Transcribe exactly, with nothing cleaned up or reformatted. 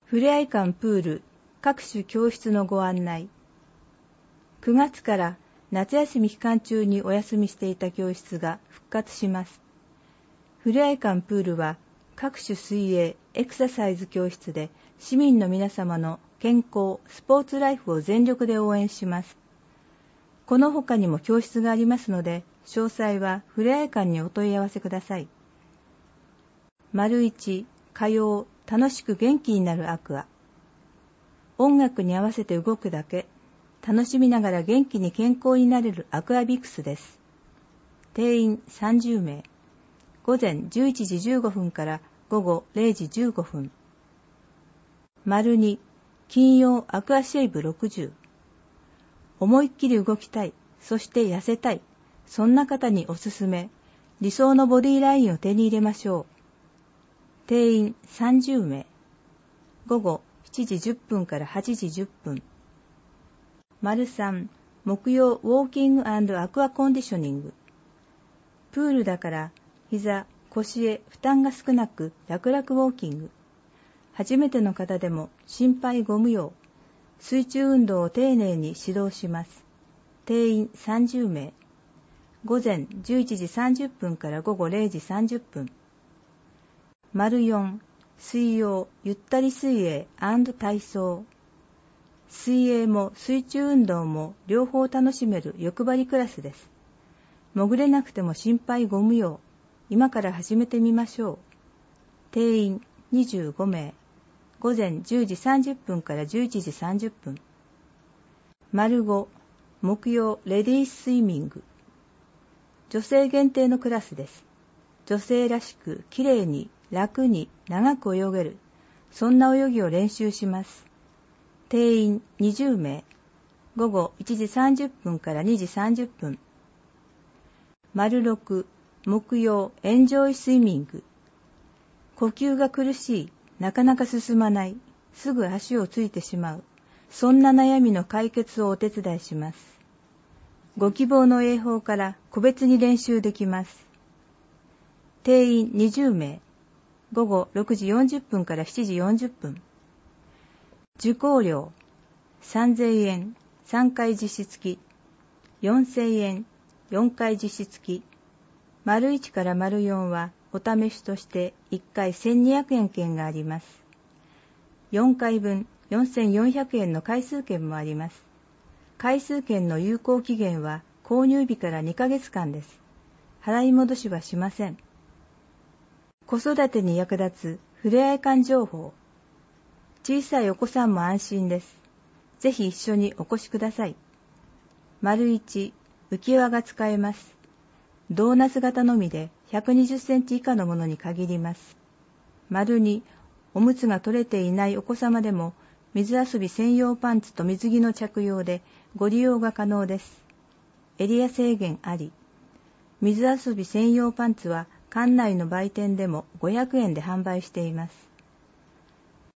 ふれあい館プール各種教室のご案内。くがつから夏休み期間中にお休みしていた教室が復活します。ふれあい館プールは各種水泳、エクササイズ教室で市民の皆様の健康、スポーツライフを全力で応援します。この他にも教室がありますので、詳細はふれあい館にお問い合わせください。丸一、火曜、楽しく元気になるアクア。音楽に合わせて動くだけ、楽しみながら元気に健康になれるアクアビクスです。定員さんじゅうめい。午前じゅういちじじゅうごふんから午後れいじじゅうごふん。丸に、金曜アクアシェイブろくじゅう。思いっきり動きたい、そして痩せたい、そんな方におすすめ、理想のボディラインを手に入れましょう。定員さんじゅうめい。午後しちじじゅっぷんからはちじじゅっぷん。丸さん、木曜ウォーキング&アクアコンディショニング。プールだから膝、腰へ負担が少なく楽々ウォーキング。初めての方でも心配ご無用。水中運動を丁寧に指導します。定員さんじゅうめい。午前じゅういちじさんじゅっぷんから午後れいじさんじゅっぷん。丸よん、水曜ゆったり水泳&体操。水泳も水中運動も両方楽しめる欲張りクラスです。潜れなくても心配ご無用。今から始めてみましょう。定員にじゅうごめい。午前じゅうじさんじゅっぷんからじゅういちじさんじゅっぷん。丸ご、木曜レディーススイミング。女性限定のクラスです。女性らしくきれいに楽に長く泳げる、そんな泳ぎを練習します。定員にじゅうめい。午後いちじさんじゅっぷんからにじさんじゅっぷん。丸ろく、木曜エンジョイスイミング。呼吸が苦しい、なかなか進まない、すぐ足をついてしまう、そんな悩みの解決をお手伝いします。ご希望の泳法から個別に練習できます。定員にじゅうめい。午後ろくじよんじゅっぷんからしちじよんじゅっぷん。受講料さんぜんえん、さんかい実施付き、よんせんえん、よんかい実施付き。丸いちから丸よんはお試しとしていっかいせんにひゃくえん券があります。よんかいぶんよんせんよんひゃくえんの回数券もあります。回数券の有効期限は購入日からにかげつかんです。払い戻しはしません。子育てに役立つふれあい館情報。小さいお子さんも安心です。ぜひ一緒にお越しください。丸いち、浮き輪が使えます。ドーナツ型のみでひゃくにじゅっセンチ以下のものに限ります。丸に、おむつが取れていないお子様でも水遊び専用パンツと水着の着用でご利用が可能です。エリア制限あり。水遊び専用パンツは館内の売店でもごひゃくえんで販売しています。